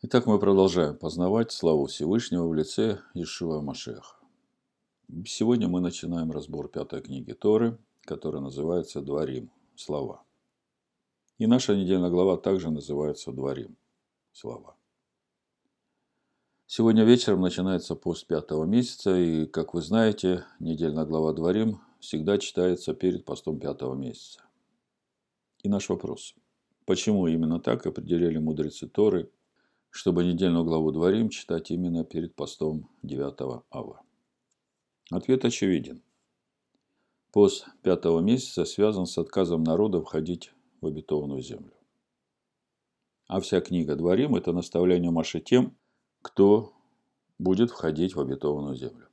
Итак, мы продолжаем познавать славу Всевышнего в лице Иешуа Машиаха. Сегодня мы начинаем разбор пятой книги Торы, которая называется «Дворим. Слова». И наша недельная глава также называется «Дворим. Слова». Сегодня вечером начинается пост пятого месяца, и, как вы знаете, недельная глава «Дворим» всегда читается перед постом пятого месяца. И наш вопрос: почему именно так определили мудрецы Торы, чтобы недельную главу Дворим читать именно перед постом 9 ава? Ответ очевиден. Пост пятого месяца связан с отказом народа входить в обетованную землю. А вся книга Дворим – это наставление Моше тем, кто будет входить в обетованную землю.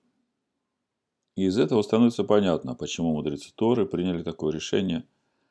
И из этого становится понятно, почему мудрецы Торы приняли такое решение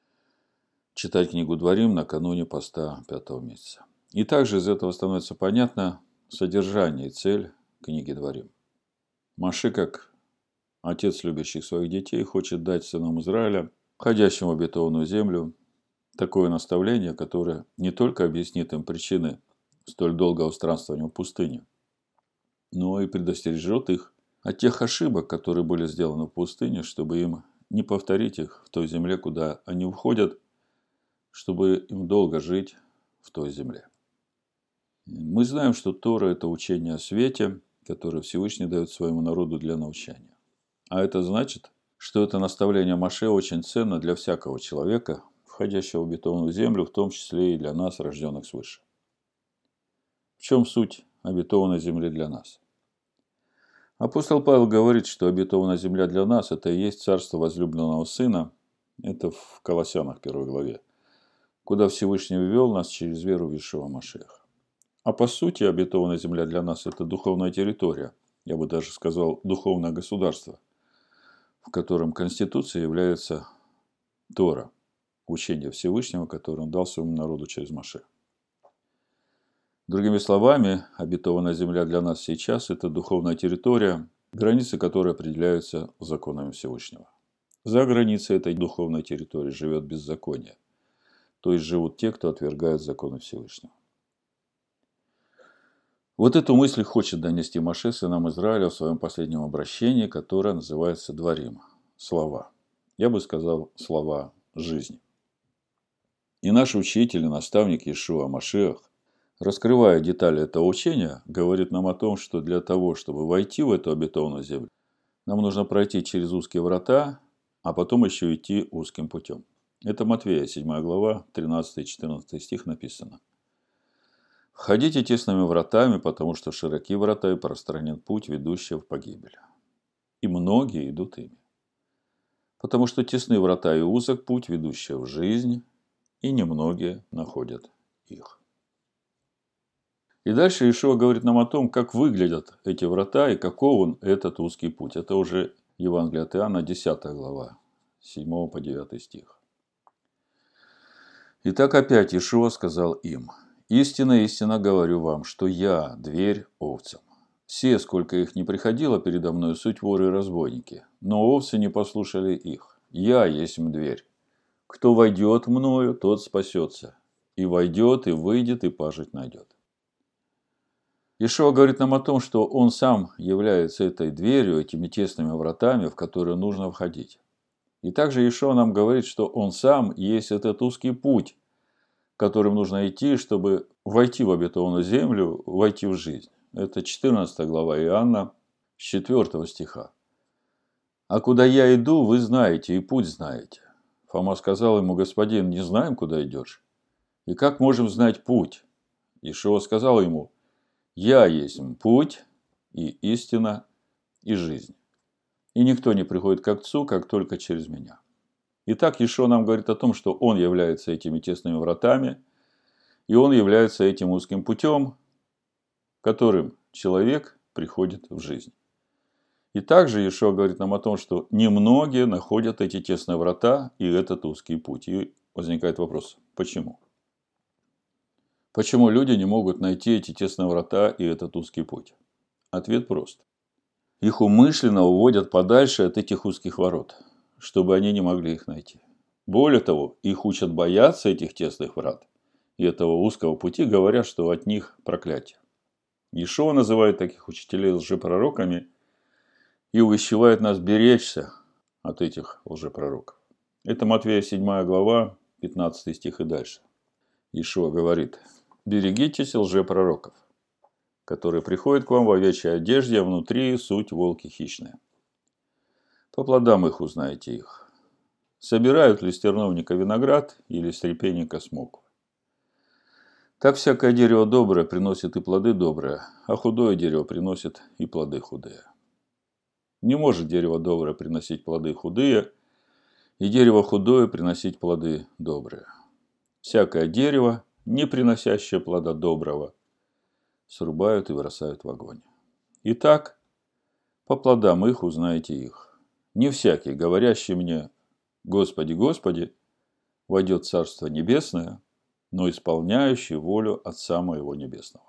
читать книгу Дворим накануне поста пятого месяца. И также из этого становится понятно содержание и цель книги Дворим. Моше, как отец любящих своих детей, хочет дать сынам Израиля, входящим в обетованную землю, такое наставление, которое не только объяснит им причины столь долгого странствования в пустыне, но и предостережет их от тех ошибок, которые были сделаны в пустыне, чтобы им не повторить их в той земле, куда они входят, чтобы им долго жить в той земле. Мы знаем, что Тора – это учение о свете, которое Всевышний дает своему народу для научения. А это значит, что это наставление Моше очень ценно для всякого человека, входящего в обетованную землю, в том числе и для нас, рожденных свыше. В чем суть обетованной земли для нас? Апостол Павел говорит, что обетованная земля для нас – это и есть царство возлюбленного Сына, это в Колоссянах 1 главе, куда Всевышний ввел нас через веру в Иешуа Машиаха. А по сути, обетованная земля для нас – это духовная территория, я бы даже сказал, духовное государство, в котором Конституцией является Тора, учение Всевышнего, которое он дал своему народу через Моше. Другими словами, обетованная земля для нас сейчас – это духовная территория, границы которой определяются законами Всевышнего. За границей этой духовной территории живет беззаконие, то есть живут те, кто отвергает законы Всевышнего. Вот эту мысль хочет донести Моше сынам Израиля в своем последнем обращении, которое называется Дворим. Слова. Я бы сказал, слова жизни. И наш учитель и наставник Иешуа Машиах, раскрывая детали этого учения, говорит нам о том, что для того, чтобы войти в эту обетованную землю, нам нужно пройти через узкие врата, а потом еще идти узким путем. Это Матфея, 7 глава, 13-14 стих написано. «Входите тесными вратами, потому что широки врата и пространен путь, ведущий в погибель. И многие идут ими. Потому что тесны врата и узок путь, ведущий в жизнь, и немногие находят их». И дальше Иешуа говорит нам о том, как выглядят эти врата и каков он этот узкий путь. Это уже Евангелие от Иоанна, 10 глава, 7 по 9 стих. Итак, опять Иешуа сказал им: «Истинно, истинно говорю вам, что я дверь овцам. Все, сколько их не приходило передо мною, суть воры и разбойники, но овцы не послушали их. Я есть дверь. Кто войдет мною, тот спасется. И войдет, и выйдет, и пажить найдет». Иешуа говорит нам о том, что он сам является этой дверью, этими тесными вратами, в которые нужно входить. И также Иешуа нам говорит, что он сам есть этот узкий путь, которым нужно идти, чтобы войти в обетованную землю, войти в жизнь. Это 14 глава Иоанна, с 4 стиха. «А куда я иду, вы знаете, и путь знаете». Фома сказал ему: «Господин, не знаем, куда идешь. И как можем знать путь?» Иешуа сказал ему: «Я есть путь, и истина, и жизнь. И никто не приходит к Отцу, как только через меня». Итак, Иешуа нам говорит о том, что он является этими тесными вратами, и он является этим узким путем, которым человек приходит в жизнь. И также Иешуа говорит нам о том, что немногие находят эти тесные врата и этот узкий путь. И возникает вопрос: почему? Почему люди не могут найти эти тесные врата и этот узкий путь? Ответ прост. Их умышленно уводят подальше от этих узких ворот, чтобы они не могли их найти. Более того, их учат бояться этих тесных врат этого узкого пути, говорят, что от них проклятие. Иешуа называет таких учителей лжепророками и увещевает нас беречься от этих лжепророков. Это Матфея 7 глава, 15 стих и дальше. Иешуа говорит: «Берегитесь лжепророков, которые приходят к вам в овечьей одежде, а внутри суть волки хищные. По плодам их узнаете их. Собирают ли с терновника виноград или с репейника смокву? Так всякое дерево доброе приносит и плоды добрые, а худое дерево приносит и плоды худые. Не может дерево доброе приносить плоды худые, и дерево худое приносить плоды добрые. Всякое дерево, не приносящее плода доброго, срубают и бросают в огонь. Итак, по плодам их узнаете их. Не всякий, говорящий мне: Господи, Господи, войдет в Царство Небесное, но исполняющий волю Отца Моего Небесного».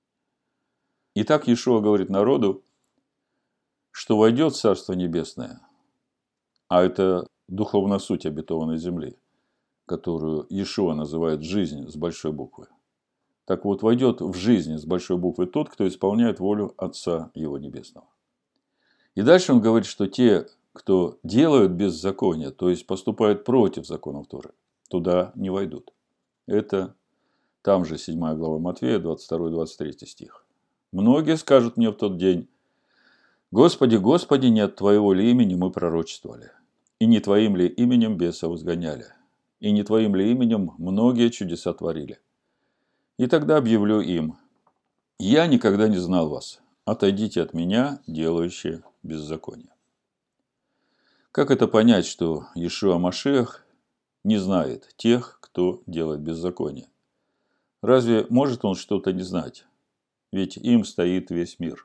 Итак, Иешуа говорит народу, что войдет в Царство Небесное, а это духовная суть обетованной земли, которую Иешуа называет «жизнь» с большой буквы. Так вот, войдет в жизнь с большой буквы тот, кто исполняет волю Отца Его Небесного. И дальше он говорит, что те, кто делают беззаконие, то есть поступают против законов Торы, туда не войдут. Это там же 7 глава Матфея, 22-23 стих. «Многие скажут мне в тот день: Господи, Господи, не от Твоего ли имени мы пророчествовали? И не Твоим ли именем бесов изгоняли? И не Твоим ли именем многие чудеса творили? И тогда объявлю им: я никогда не знал вас. Отойдите от меня, делающие беззаконие». Как это понять, что Иешуа Машиах не знает тех, кто делает беззаконие? Разве может он что-то не знать? Ведь им стоит весь мир.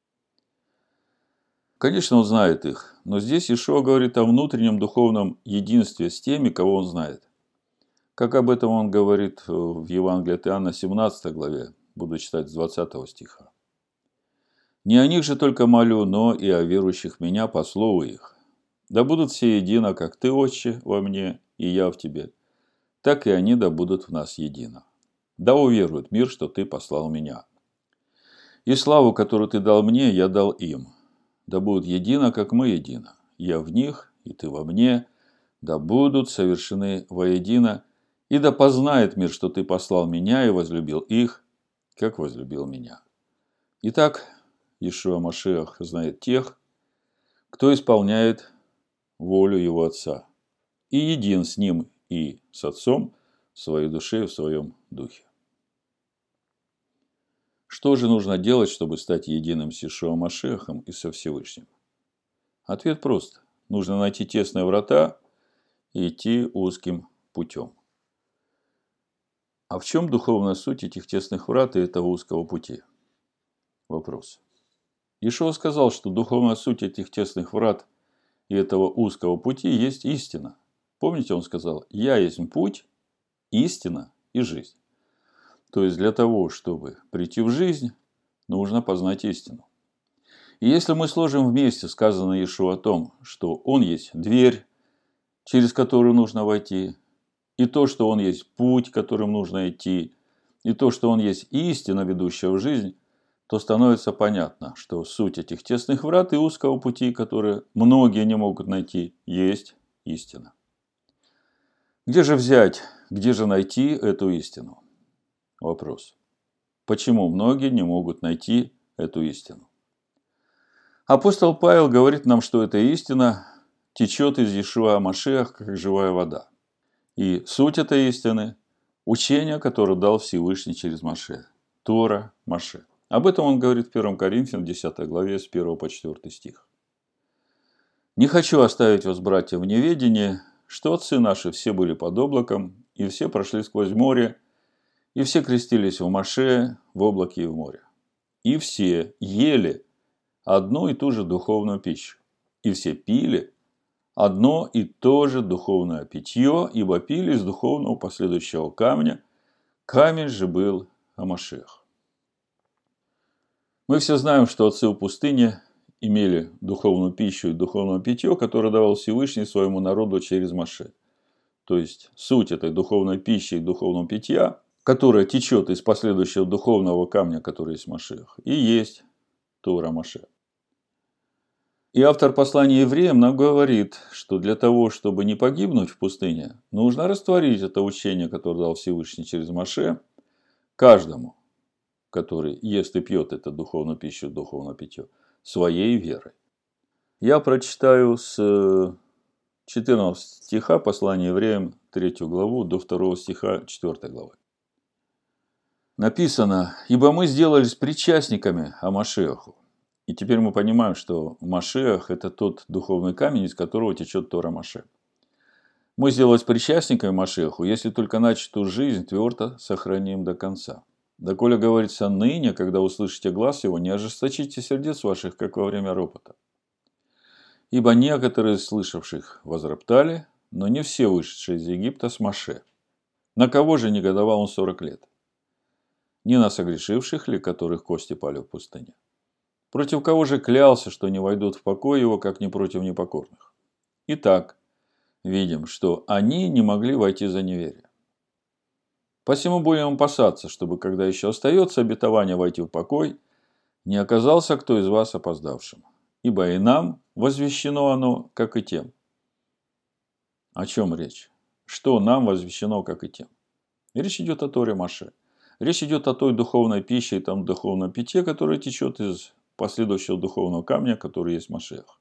Конечно, он знает их, но здесь Иешуа говорит о внутреннем духовном единстве с теми, кого он знает. Как об этом он говорит в Евангелии от Иоанна 17 главе, буду читать с 20 стиха. «Не о них же только молю, но и о верующих в меня по слову их. Да будут все едино, как Ты, Отче, во мне, и я в Тебе, так и они да будут в нас едино. Да уверует мир, что Ты послал меня. И славу, которую Ты дал мне, я дал им. Да будут едино, как мы едино. Я в них, и Ты во мне, да будут совершены воедино, и да познает мир, что Ты послал меня и возлюбил их, как возлюбил меня». Итак, Иешуа Машиах знает тех, кто исполняет волю Его Отца, и един с Ним и с Отцом в своей душе и в своем духе. Что же нужно делать, чтобы стать единым с Иешуа Машиахом и со Всевышним? Ответ прост. Нужно найти тесные врата и идти узким путем. А в чем духовная суть этих тесных врат и этого узкого пути? Вопрос. Иешуа сказал, что духовная суть этих тесных врат и этого узкого пути есть истина. Помните, он сказал: «Я есть путь, истина и жизнь». То есть, для того, чтобы прийти в жизнь, нужно познать истину. И если мы сложим вместе сказанное Иешуа о том, что Он есть дверь, через которую нужно войти, и то, что Он есть путь, которым нужно идти, и то, что Он есть истина, ведущая в жизнь, то становится понятно, что суть этих тесных врат и узкого пути, которые многие не могут найти, есть истина. Где же взять, где же найти эту истину? Вопрос. Почему многие не могут найти эту истину? Апостол Павел говорит нам, что эта истина течет из Иешуа Машиах, как живая вода. И суть этой истины – учение, которое дал Всевышний через Моше. Тора Моше. Об этом он говорит в 1 Коринфянам 10 главе с 1 по 4 стих. «Не хочу оставить вас, братья, в неведении, что отцы наши все были под облаком, и все прошли сквозь море, и все крестились в Моше, в облаке и в море. И все ели одну и ту же духовную пищу, и все пили одно и то же духовное питье, ибо пили из духовного последующего камня, камень же был Машиах». Мы все знаем, что отцы в пустыне имели духовную пищу и духовное питье, которое давал Всевышний своему народу через Моше. То есть, суть этой духовной пищи и духовного питья которая течет из последующего духовного камня, который есть Машиах, и есть Тора Моше. И автор послания евреям нам говорит, что для того, чтобы не погибнуть в пустыне, нужно растворить это учение, которое дал Всевышний через Моше, каждому, который ест и пьет эту духовную пищу, духовное питье, своей верой. Я прочитаю с 14 стиха послания евреям 3 главу до 2 стиха 4 главы. Написано: «Ибо мы сделались причастниками о Машиаху». И теперь мы понимаем, что Машиах – это тот духовный камень, из которого течет Тора Моше. Мы сделались причастниками Машиаху, если только начатую жизнь твердо сохраним до конца. Доколе говорится ныне, когда услышите глас его, не ожесточите сердец ваших, как во время ропота. Ибо некоторые из слышавших возроптали, но не все вышедшие из Египта с Моше. На кого же негодовал он 40 лет? Не на согрешивших ли, которых кости пали в пустыне? Против кого же клялся, что не войдут в покой его, как не против непокорных? Итак, видим, что они не могли войти за неверие. Посему будем опасаться, чтобы, когда еще остается обетование войти в покой, не оказался кто из вас опоздавшим. Ибо и нам возвещено оно, как и тем. О чем речь? Что нам возвещено, как и тем? Речь идет о Торе Моше. Речь идет о той духовной пище и том духовном питье, которое течет из последующего духовного камня, который есть Машиах.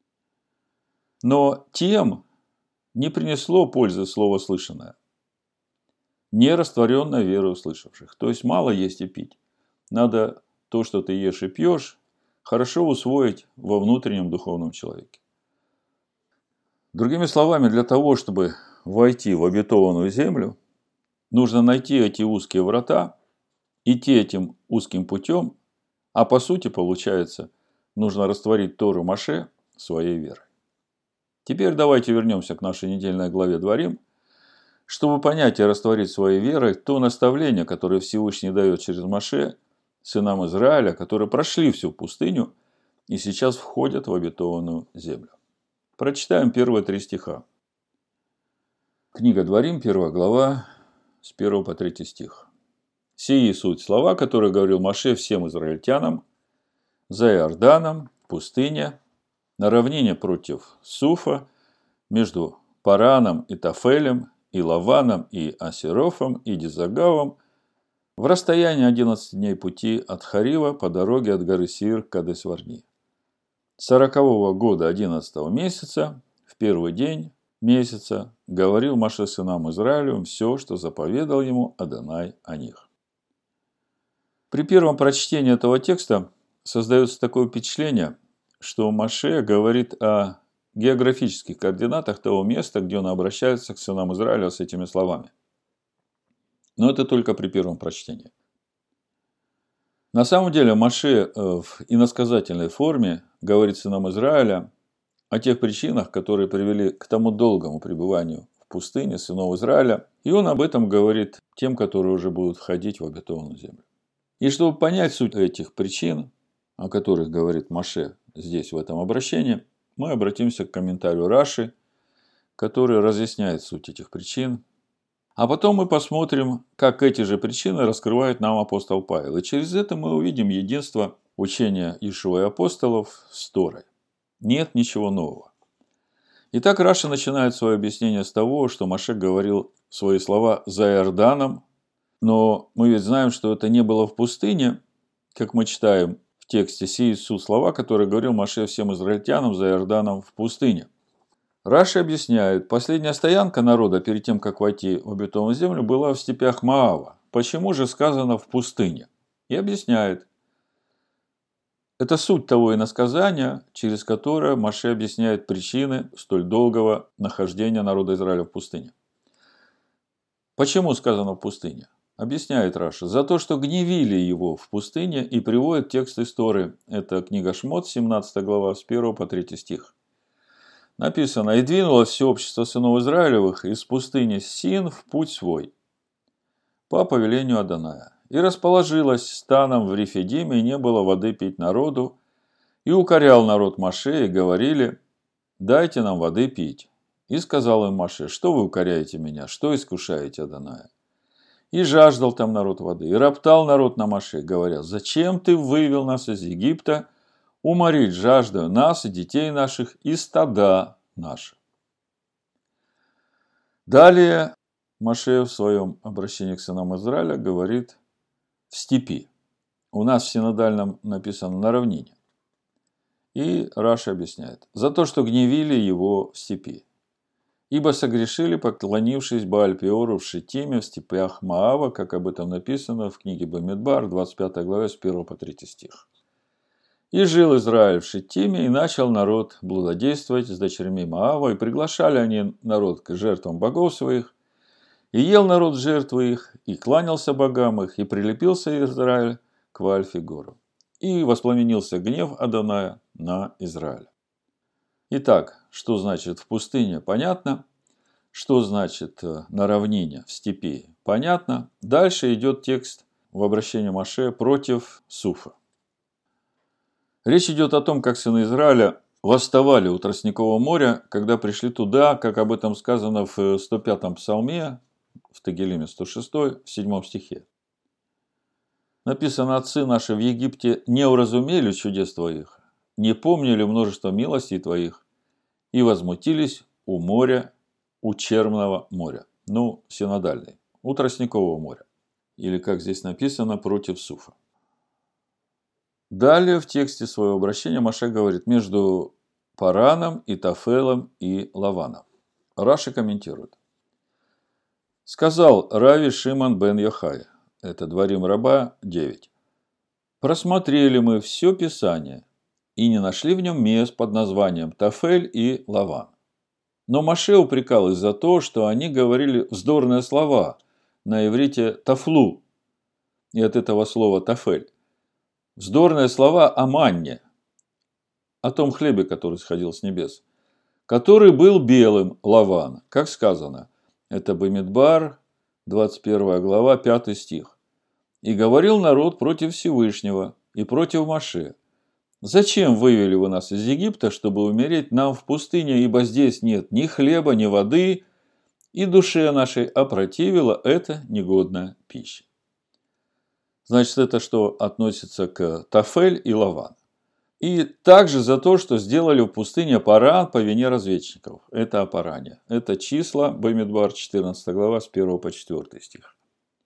Но тем не принесло пользы слово слышанное, не растворенное верой услышавших. То есть мало есть и пить. Надо то, что ты ешь и пьешь, хорошо усвоить во внутреннем духовном человеке. Другими словами, для того, чтобы войти в обетованную землю, нужно найти эти узкие врата, идти этим узким путем, а по сути, получается, нужно растворить Тору Моше своей верой. Теперь давайте вернемся к нашей недельной главе Дворим, чтобы понять и растворить своей верой то наставление, которое Всевышний дает через Моше сынам Израиля, которые прошли всю пустыню и сейчас входят в обетованную землю. Прочитаем первые 3 стиха. Книга Дворим, 1 глава, с 1 по 3 стих. «Сии суть слова, которые говорил Моше всем израильтянам за Иорданом, в пустыне, на равнине против Суфа, между Параном и Тафелем, и Лаваном, и Асерофом, и Дизагавом, в расстоянии 11 дней пути от Харива по дороге от горы Сир к Кадес-Варни. 40-го года 11-го месяца, в первый день месяца, говорил Моше сынам Израилю все, что заповедал ему Адонай о них». При первом прочтении этого текста создается такое впечатление, что Моше говорит о географических координатах того места, где он обращается к сынам Израиля с этими словами. Но это только при первом прочтении. На самом деле Моше в иносказательной форме говорит сынам Израиля о тех причинах, которые привели к тому долгому пребыванию в пустыне сынов Израиля, и он об этом говорит тем, которые уже будут входить в обетованную землю. И чтобы понять суть этих причин, о которых говорит Моше здесь в этом обращении, мы обратимся к комментарию Раши, который разъясняет суть этих причин. А потом мы посмотрим, как эти же причины раскрывает нам апостол Павел. И через это мы увидим единство учения Иешуа и апостолов с Торой. Нет ничего нового. Итак, Раши начинает свое объяснение с того, что Моше говорил свои слова за Иорданом, но мы ведь знаем, что это не было в пустыне, как мы читаем в тексте «Сии суть слова, которые говорил Моше всем израильтянам за Иорданом в пустыне». Раши объясняет, последняя стоянка народа перед тем, как войти в обетованную землю, была в степях Моава. Почему же сказано в пустыне? И объясняет. Это суть того иносказания, через которое Моше объясняет причины столь долгого нахождения народа Израиля в пустыне. Почему сказано в пустыне? Объясняет Раши. За то, что гневили его в пустыне, и приводит текст из Торы. Это книга Шмот, 17 глава, с 1 по 3 стих. Написано: «И двинулось все общество сынов Израилевых из пустыни Син в путь свой, по повелению Адоная. И расположилось станом в Рефидиме, и не было воды пить народу. И укорял народ Моше, и говорили: дайте нам воды пить. И сказал им Моше: что вы укоряете меня, что искушаете Адоная? И жаждал там народ воды, и роптал народ на Моше, говоря: зачем ты вывел нас из Египта, уморить жаждою нас и детей наших, и стада наши. Далее Моше в своем обращении к сынам Израиля говорит в степи. У нас в синодальном написано на равнине. И Раши объясняет: за то, что гневили его в степи. Ибо согрешили, поклонившись Бааль-Пеору в Шитиме, в степях Моава, как об этом написано в книге Бамидбар, 25 главе, с 1 по 3 стих. И жил Израиль в Шитиме, и начал народ блудодействовать с дочерьми Моава, и приглашали они народ к жертвам богов своих, и ел народ жертвы их, и кланялся богам их, и прилепился Израиль к Вааль-Фигору. И воспламенился гнев Адоная на Израиль. Итак, что значит в пустыне, понятно. Что значит на равнине, в степи, понятно. Дальше идет текст в обращении Моше против Суфа. Речь идет о том, как сыны Израиля восставали у Тростникового моря, когда пришли туда, как об этом сказано в 105-м псалме, в Тегелиме 106, в 7 стихе. Написано: «Отцы наши в Египте не уразумели чудес твоих, не помнили множество милостей твоих, и возмутились у моря, у Черного моря». Ну, синодальный. У Тростникового моря. Или, как здесь написано, против Суфа. Далее в тексте своего обращения Моше говорит: между Параном и Тафелом и Лаваном. Раши комментирует. Сказал Рави Шимон бен Йохай, это Дворим раба 9. Просмотрели мы все Писание и не нашли в нем мест под названием Тафель и Лаван. Но Моше упрекал их за то, что они говорили вздорные слова на иврите тафлу, и от этого слова тафель. Вздорные слова о манне, о том хлебе, который сходил с небес, который был белым, Лаван, как сказано. Это Бамидбар, 21 глава, 5 стих. И говорил народ против Всевышнего и против Моше: зачем вывели вы нас из Египта, чтобы умереть нам в пустыне, ибо здесь нет ни хлеба, ни воды, и душе нашей опротивила эта негодная пища. Значит, это что относится к Тафель и Лаван. И также за то, что сделали в пустыне Паран по вине разведчиков. Это о Паране. Это числа, Бамидбар, 14 глава, с 1 по 4 стих.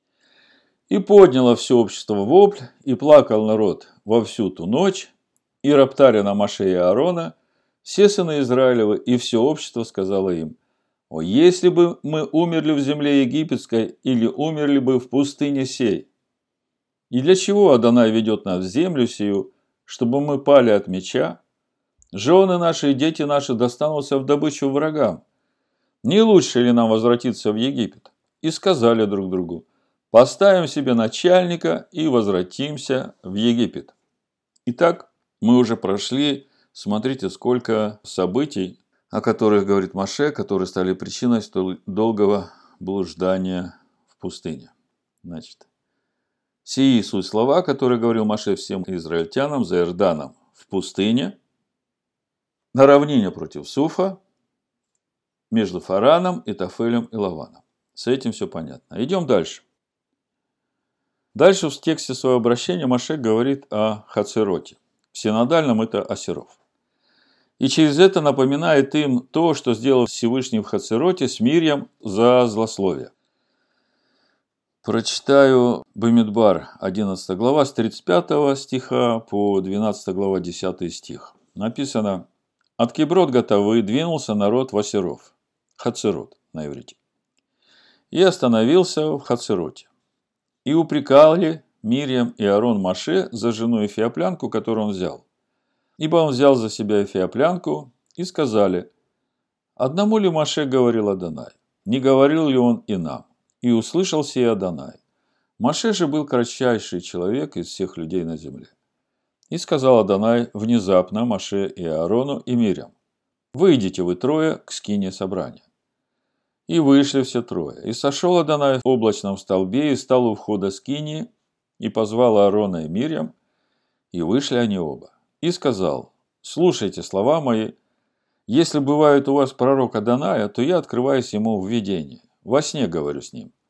И подняло все общество вопль, и плакал народ во всю ту ночь, и роптали на Моше и Аарона все сыны Израилевы, и все общество сказало им: «О, если бы мы умерли в земле египетской, или умерли бы в пустыне сей! И для чего Адонай ведет нас в землю сию, чтобы мы пали от меча? Жены наши и дети наши достанутся в добычу врагам. Не лучше ли нам возвратиться в Египет?» И сказали друг другу: «Поставим себе начальника и возвратимся в Египет». Итак, мы уже прошли, смотрите, сколько событий, о которых говорит Моше, которые стали причиной столь долгого блуждания в пустыне. Значит, сии суть слова, которые говорил Моше всем израильтянам за Иорданом в пустыне, на равнине против Суфа, между Фараном и Тафелем и Лаваном. С этим все понятно. Идем дальше. Дальше в тексте своего обращения Моше говорит о Хацероте. В синодальном это Асиров. И через это напоминает им то, что сделал Всевышний в Хацероте с Мирьям за злословие. Прочитаю Бамидбар, 11 глава, с 35 стиха по 12 глава, 10 стих. Написано: «От Киброт Готавы двинулся народ в Асиров». Хацерот на иврите. «И остановился в Хацероте. И упрекали Мирьям и Аарон Моше за жену эфиоплянку, которую он взял. Ибо он взял за себя эфиоплянку, и сказали: одному ли Моше говорил Адонай? Не говорил ли он и нам? И услышал сей Адонай. Моше же был кратчайший человек из всех людей на земле. И сказал Адонай внезапно Моше и Аарону и Мирьям: выйдите вы трое к скине собрания. И вышли все трое. И сошел Адонай в облачном столбе и стал у входа скинии, и позвал Аарона и Мирьям, и вышли они оба. И сказал: слушайте слова мои, если бывает у вас пророк Адоная, то я открываюсь ему в видении, во сне говорю с ним.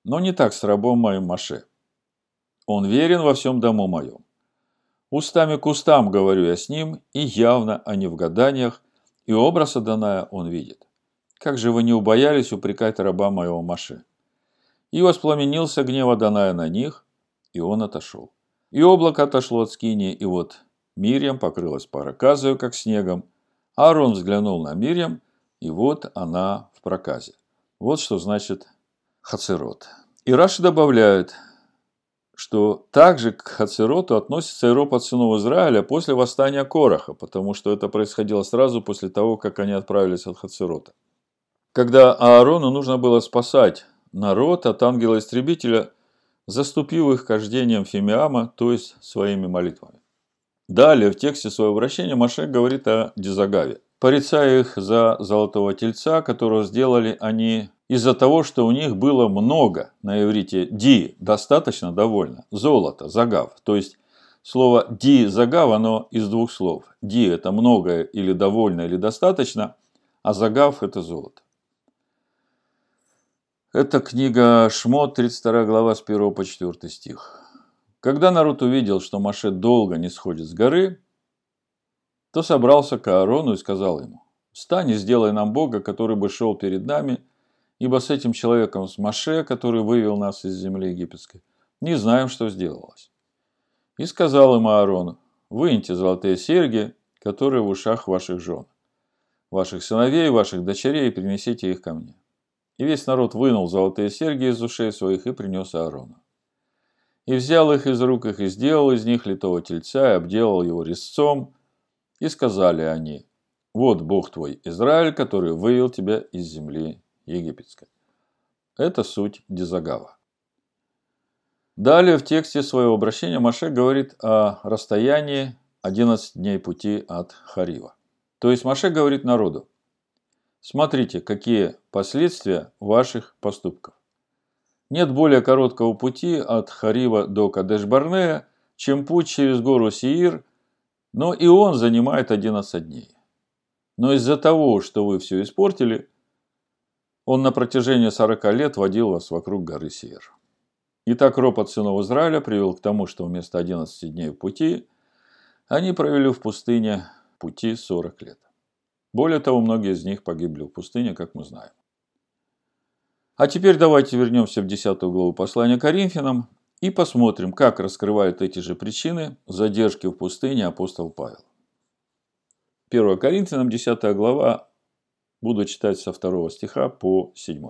Но не так с рабом моим Моше. Он верен во всем дому моем. Устами к устам говорю я с ним, и явно, а не в гаданиях, и образ Адоная он видит. Как же вы не убоялись упрекать раба моего Моше? И воспламенился гнев Адоная на них, и он отошел. И облако отошло от скинии, и вот Мирьям покрылась проказою, как снегом. Аарон взглянул на Мирьям, и вот она в проказе. Вот что значит хацерот. И Раши добавляет, что также к хацероту относится и ропот сынов Израиля после восстания Кораха, потому что это происходило сразу после того, как они отправились от хацерота. Когда Аарону нужно было спасать народ от ангела-истребителя, заступив их кождением Фимиама, то есть своими молитвами. Далее в тексте своего обращения Моше говорит о Дизагаве, порицая их за золотого тельца, которого сделали они из-за того, что у них было много, на иврите ди, достаточно, довольно, золото, загав. То есть слово ди, загав, оно из двух слов. Ди – это многое или довольно, или достаточно, а загав – это золото. Это книга Шмот, 32 глава, с 1 по 4 стих. Когда народ увидел, что Моше долго не сходит с горы, то собрался к Аарону и сказал ему: «Встань и сделай нам Бога, который бы шел перед нами, ибо с этим человеком, с Моше, который вывел нас из земли египетской, не знаем, что сделалось». И сказал им Аарону: «Выньте золотые серьги, которые в ушах ваших жен, ваших сыновей, ваших дочерей, и принесите их ко мне». И весь народ вынул золотые серьги из ушей своих и принес Аарону. И взял их из рук их, и сделал из них литого тельца, и обделал его резцом. И сказали они: «Вот Бог твой, Израиль, который вывел тебя из земли египетской». Это суть Дизагава. Далее в тексте своего обращения Моше говорит о расстоянии 11 дней пути от Харива. То есть Моше говорит народу: смотрите, какие последствия ваших поступков. Нет более короткого пути от Харива до Кадеш-Барнея, чем путь через гору Сеир, но и он занимает 11 дней. Но из-за того, что вы все испортили, он на протяжении 40 лет водил вас вокруг горы Сеир. Итак, ропот сынов Израиля привел к тому, что вместо 11 дней пути они провели в пустыне пути 40 лет. Более того, многие из них погибли в пустыне, как мы знаем. А теперь давайте вернемся в 10 главу послания Коринфянам и посмотрим, как раскрывает эти же причины задержки в пустыне апостол Павел. 1 Коринфянам, 10 глава, буду читать со 2 стиха по 7.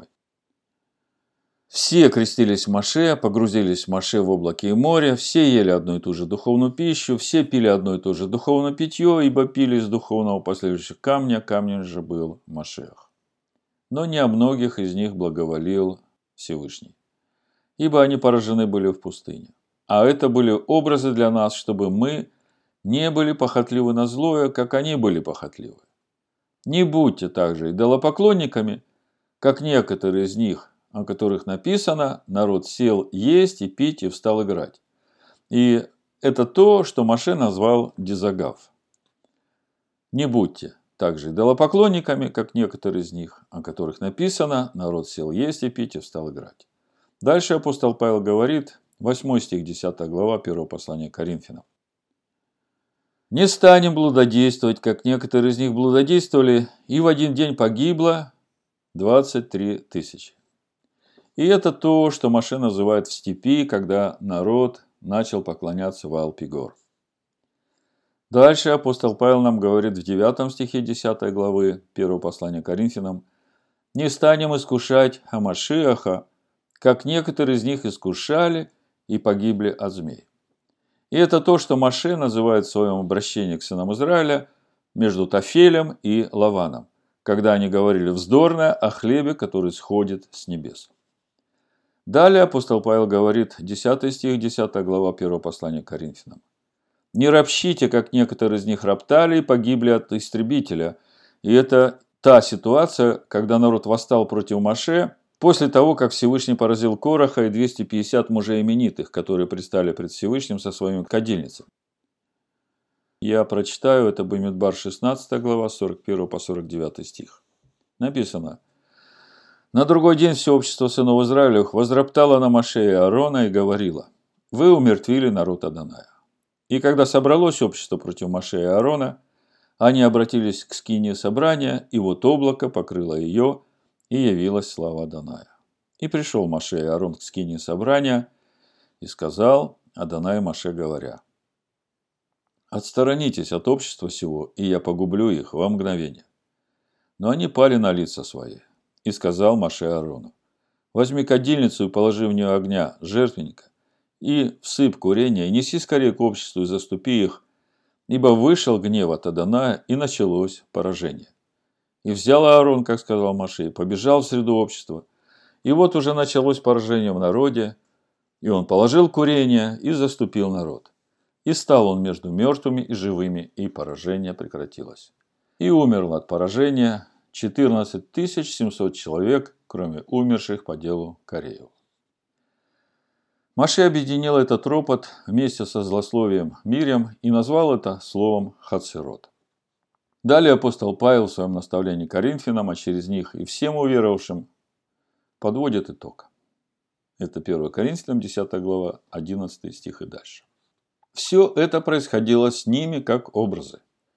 «Все крестились в Моше, погрузились в Моше в облаке и море, все ели одну и ту же духовную пищу, все пили одно и то же духовное питье, ибо пили из духовного последующего камня, камнем же был Машиах. Но не о многих из них благоволил Всевышний, ибо они поражены были в пустыне. А это были образы для нас, чтобы мы не были похотливы на злое, как они были похотливы. Не будьте также идолопоклонниками, как некоторые из них, о которых написано: народ сел есть и пить и встал играть». И это то, что Моше назвал Дизагав. Не будьте также идолопоклонниками, как некоторые из них, о которых написано: народ сел есть и пить и встал играть. Дальше апостол Павел говорит, 8 стих, 10 глава 1 послания к Коринфянам. «Не станем блудодействовать, как некоторые из них блудодействовали, и в один день погибло 23 тысячи». И это то, что Моше называет в степи, когда народ начал поклоняться Ваал-Пегор. Дальше апостол Павел нам говорит в 9 стихе 10 главы 1 послания к Коринфянам: «Не станем искушать Хамашиаха, как некоторые из них искушали и погибли от змей». И это то, что Моше называет в своем обращении к сынам Израиля между Тофелем и Лаваном, когда они говорили вздорное о хлебе, который сходит с небес. Далее апостол Павел говорит, 10 стих, 10 глава 1 послания к Коринфянам: «Не ропщите, как некоторые из них роптали и погибли от истребителя». И это та ситуация, когда народ восстал против Моше после того, как Всевышний поразил Кораха и 250 мужей именитых, которые предстали пред Всевышним со своими кадильницами. Я прочитаю, это Бамидбар 16 глава, 41 по 49 стих. Написано: На другой день все общество сынов Израилевых возроптало на Моше и Аарона и говорило: «Вы умертвили народ Адоная». И когда собралось общество против Моше и Аарона, они обратились к скинии собрания, и вот облако покрыло ее, и явилась слава Адоная. И пришел Моше и Аарон к скинии собрания, и сказал Адонай Моше, говоря: «Отсторонитесь от общества сего, и я погублю их во мгновение». Но они пали на лица свои. И сказал Моше Аарону: «Возьми кадильницу и положи в нее огня, жертвенника, и всыпь курение, и неси скорее к обществу, и заступи их, ибо вышел гнев от Адоная, и началось поражение». И взял Аарон, как сказал Моше, и побежал в среду общества. И вот уже началось поражение в народе, и он положил курение и заступил народ. И стал он между мертвыми и живыми, и поражение прекратилось. И умерло от поражения 14 700 человек, кроме умерших по делу Корею. Моше объединил этот ропот вместе со злословием Мирьям и назвал это словом Хацерот. Далее апостол Павел в своем наставлении Коринфянам, а через них и всем уверовавшим, подводит итог. Это 1 Коринфянам, 10 глава, 11 стих и дальше. Все это происходило с ними как образы,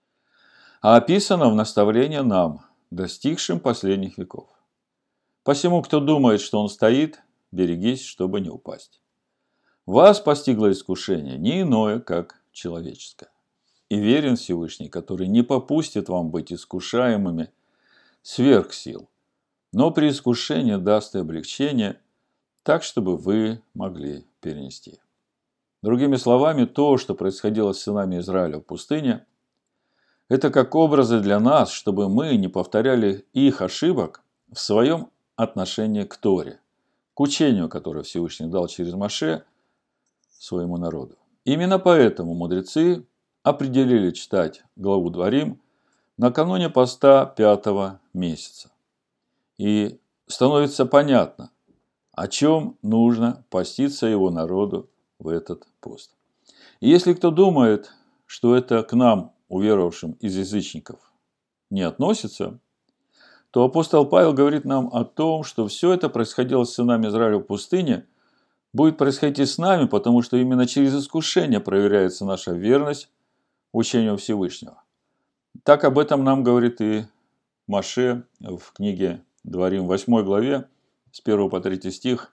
а описано в наставлении нам, достигшим последних веков. Посему, кто думает, что он стоит, берегись, чтобы не упасть. Вас постигло искушение не иное, как человеческое. И верен Всевышний, который не попустит вам быть искушаемыми сверх сил, но при искушении даст и облегчение, так, чтобы вы могли перенести. Другими словами, то, что происходило с сынами Израиля в пустыне, это как образы для нас, чтобы мы не повторяли их ошибок в своем отношении к Торе, к учению, которое Всевышний дал через Моше своему народу. Именно поэтому мудрецы определили читать главу Дворим накануне поста 5-го месяца. И становится понятно, о чем нужно поститься его народу в этот пост. И если кто думает, что это к нам, уверовавшим из язычников, не относится, то апостол Павел говорит нам о том, что все это происходило с сынами Израиля в пустыне, будет происходить и с нами, потому что именно через искушение проверяется наша верность учению Всевышнего. Так об этом нам говорит и Моше в книге Дворим, в 8 главе, с 1 по 3 стих.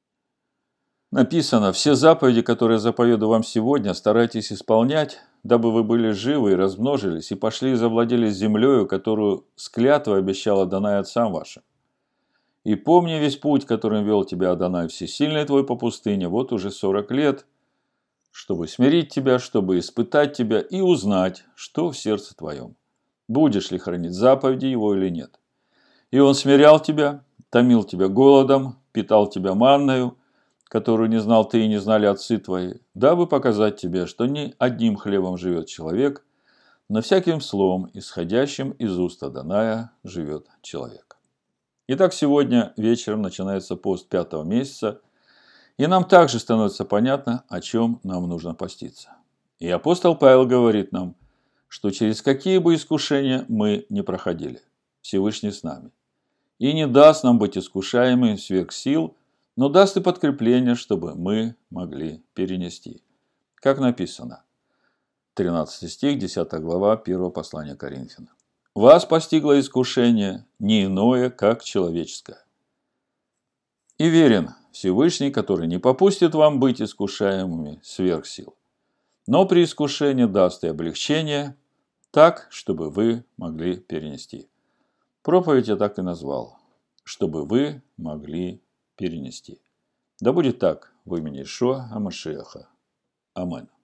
Написано: «Все заповеди, которые я заповедую вам сегодня, старайтесь исполнять, дабы вы были живы и размножились, и пошли и завладели землею, которую с клятвой обещал Адонай отцам вашим. И помни весь путь, которым вел тебя Адонай Всесильный твой по пустыне, вот уже 40 лет, чтобы смирить тебя, чтобы испытать тебя и узнать, что в сердце твоем, будешь ли хранить заповеди его или нет. И он смирял тебя, томил тебя голодом, питал тебя манною, которую не знал ты и не знали отцы твои, дабы показать тебе, что не одним хлебом живет человек, но всяким словом, исходящим из уст Адоная, живет человек». Итак, сегодня вечером начинается пост 5-го месяца, и нам также становится понятно, о чем нам нужно поститься. И апостол Павел говорит нам, что через какие бы искушения мы ни проходили, Всевышний с нами. И не даст нам быть искушаемыми сверх сил, но даст и подкрепление, чтобы мы могли перенести. Как написано, 13 стих, 10 глава 1 послания Коринфянам. «Вас постигло искушение не иное, как человеческое. И верен Всевышний, который не попустит вам быть искушаемыми сверх сил, но при искушении даст и облегчение, так, чтобы вы могли перенести». Проповедь я так и назвал, чтобы вы могли перенести. Да будет так в имени Ишуа ха-Машиаха. Аминь.